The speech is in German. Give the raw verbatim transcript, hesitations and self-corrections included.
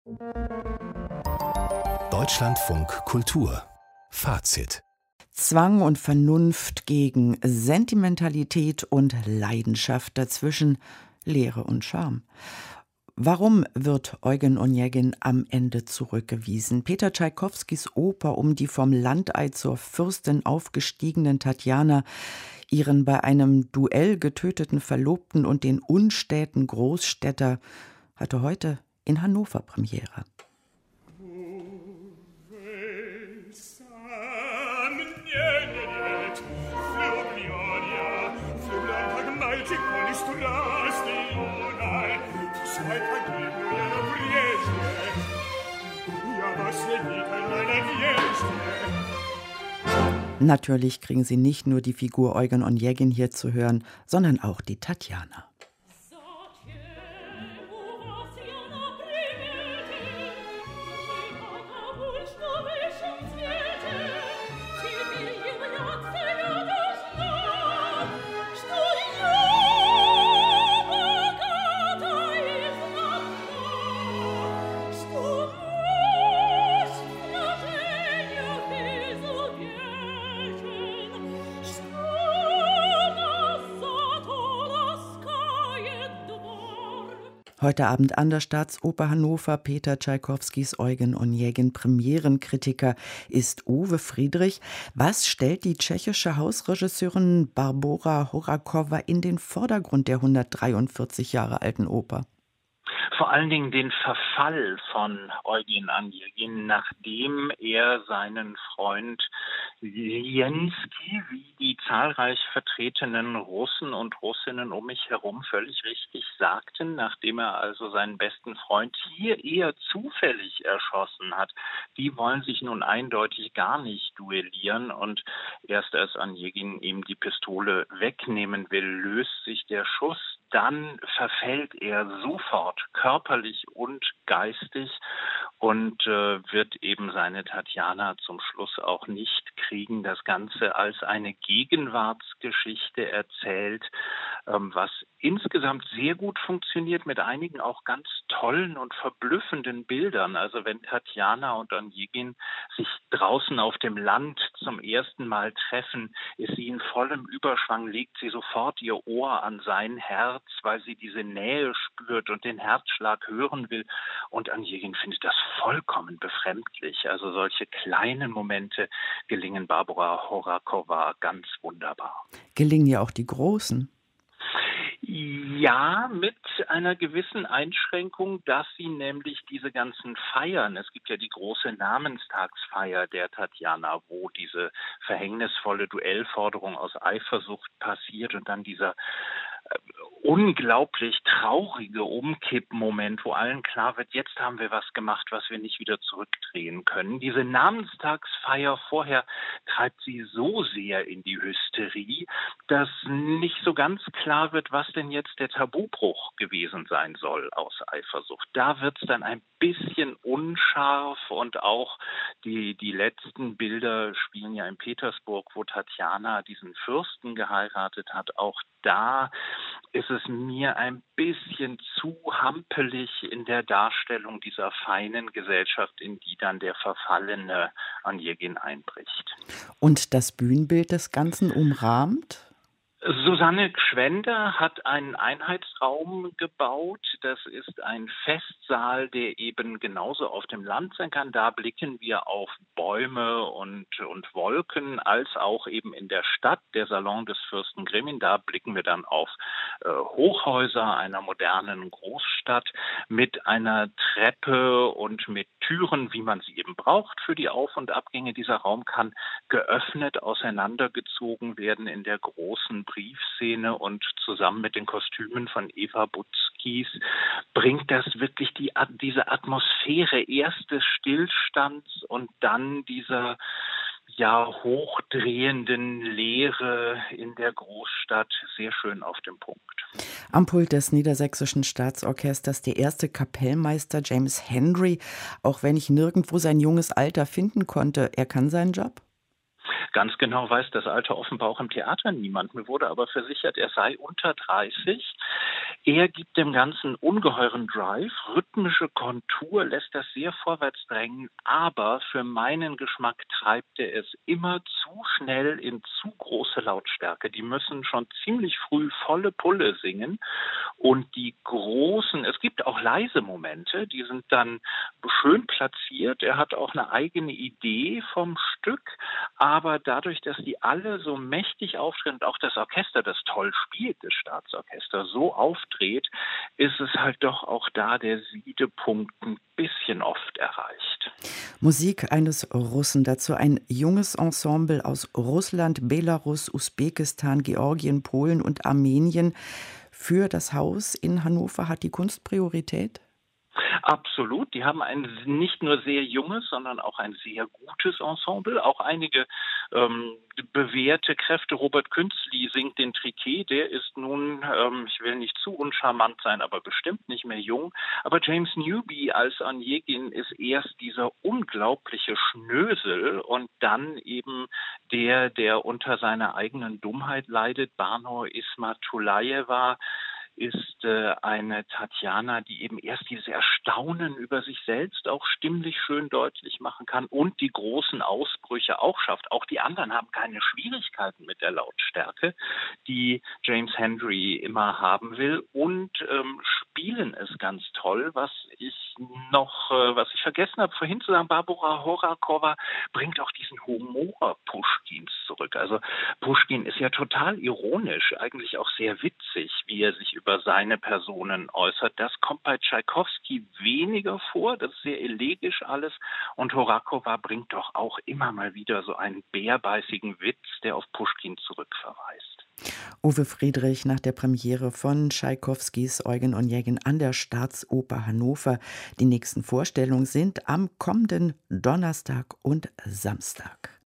Deutschlandfunk Kultur Fazit. Zwang und Vernunft gegen Sentimentalität und Leidenschaft, dazwischen Leere und Charme. Warum wird Eugen Onegin am Ende zurückgewiesen? Peter Tschaikowskis Oper um die vom Landei zur Fürstin aufgestiegenen Tatjana, ihren bei einem Duell getöteten Verlobten und den unstäten Großstädter, hatte heute in Hannover Premiere. Natürlich kriegen Sie nicht nur die Figur Eugen Onegin hier zu hören, sondern auch die Tatjana. Heute Abend an der Staatsoper Hannover. Peter Tschaikowskis Eugen Onegin. Premierenkritiker ist Uwe Friedrich. Was stellt die tschechische Hausregisseurin Barbora Horáková in den Vordergrund der hundertdreiundvierzig Jahre alten Oper? Vor allen Dingen den Verfall von Eugen Onegin, nachdem er seinen Freund Lenskij, wie die zahlreich vertretenen Russen und Russinnen um mich herum völlig richtig sagten, nachdem er also seinen besten Freund hier eher zufällig erschossen hat. Die wollen sich nun eindeutig gar nicht duellieren, und erst als Onegin ihm die Pistole wegnehmen will, löst sich der Schuss. Dann verfällt er sofort körperlich und geistig und äh, wird eben seine Tatjana zum Schluss auch nicht kriegen. Das Ganze als eine Gegenwartsgeschichte erzählt, ähm, was insgesamt sehr gut funktioniert, mit einigen auch ganz tollen und verblüffenden Bildern. Also wenn Tatjana und Onegin sich draußen auf dem Land zum ersten Mal treffen, ist sie in vollem Überschwang, legt sie sofort ihr Ohr an sein Herz, weil sie diese Nähe spürt und den Herzschlag hören will. Und Onegin findet das vollkommen befremdlich. Also solche kleinen Momente gelingen Barbora Horáková ganz wunderbar. Gelingen ja auch die großen. Ja, mit einer gewissen Einschränkung, dass sie nämlich diese ganzen Feiern, es gibt ja die große Namenstagsfeier der Tatjana, wo diese verhängnisvolle Duellforderung aus Eifersucht passiert und dann dieser unglaublich traurige Umkippmoment, wo allen klar wird, jetzt haben wir was gemacht, was wir nicht wieder zurückdrehen können. Diese Namenstagsfeier vorher treibt sie so sehr in die Hysterie, dass nicht so ganz klar wird, was denn jetzt der Tabubruch gewesen sein soll aus Eifersucht. Da wird es dann ein bisschen unscharf, und auch die, die letzten Bilder spielen ja in Petersburg, wo Tatjana diesen Fürsten geheiratet hat. Auch da ist es mir ein bisschen zu hampelig in der Darstellung dieser feinen Gesellschaft, in die dann der verfallene Onegin einbricht. Und das Bühnenbild des Ganzen umrahmt? Susanne Gschwender hat einen Einheitsraum gebaut. Das ist ein Festsaal, der eben genauso auf dem Land sein kann. Da blicken wir auf Bäume und, und Wolken, als auch eben in der Stadt, der Salon des Fürsten Grimmin. Da blicken wir dann auf äh, Hochhäuser einer modernen Großstadt mit einer Treppe und mit Türen, wie man sie eben braucht für die Auf- und Abgänge. Dieser Raum kann geöffnet, auseinandergezogen werden in der großen Briefszene, und zusammen mit den Kostümen von Eva Butzkis bringt das wirklich die, diese Atmosphäre erst des Stillstands und dann dieser ja hochdrehenden Leere in der Großstadt sehr schön auf den Punkt. Am Pult des Niedersächsischen Staatsorchesters der erste Kapellmeister James Hendry, auch wenn ich nirgendwo sein junges Alter finden konnte. Er kann seinen Job? Ganz genau weiß das Alter offenbar auch im Theater niemand. Mir wurde aber versichert, er sei unter dreißig. Er gibt dem Ganzen ungeheuren Drive, rhythmische Kontur, lässt das sehr vorwärts drängen, aber für meinen Geschmack treibt er es immer zu schnell in zu große Lautstärke. Die müssen schon ziemlich früh volle Pulle singen und die großen, es gibt auch leise Momente, die sind dann schön platziert. Er hat auch eine eigene Idee vom Stück, aber dadurch, dass die alle so mächtig auftreten, auch das Orchester, das toll spielt, das Staatsorchester, so auftritt, ist es halt doch auch da der Siedepunkt ein bisschen oft erreicht. Musik eines Russen, dazu ein junges Ensemble aus Russland, Belarus, Usbekistan, Georgien, Polen und Armenien. Für das Haus in Hannover hat die Kunst Priorität? Absolut. Die haben ein nicht nur sehr junges, sondern auch ein sehr gutes Ensemble. Auch einige ähm, bewährte Kräfte. Robert Künzli singt den Triquet. Der ist nun, ähm, ich will nicht zu uncharmant sein, aber bestimmt nicht mehr jung. Aber James Newby als Onegin ist erst dieser unglaubliche Schnösel und dann eben der, der unter seiner eigenen Dummheit leidet. Bano Ismatulajewa ist äh, eine Tatjana, die eben erst dieses Erstaunen über sich selbst auch stimmlich schön deutlich machen kann und die großen Ausbrüche auch schafft. Auch die anderen haben keine Schwierigkeiten mit der Lautstärke, die James Hendry immer haben will und ähm, spielen es ganz toll. Was ich noch, äh, was ich vergessen habe vorhin zu sagen, Barbara Horakova bringt auch diesen Humor Puschkins zurück. Also Puschkin ist ja total ironisch, eigentlich auch sehr witzig, wie er sich über seine Personen äußert. Das kommt bei Tschaikowski weniger vor, das ist sehr elegisch alles. Und Horakova bringt doch auch immer mal wieder so einen bärbeißigen Witz, der auf Puschkin zurückverweist. Uwe Friedrich nach der Premiere von Tschaikowskis Eugen Onegin an der Staatsoper Hannover. Die nächsten Vorstellungen sind am kommenden Donnerstag und Samstag.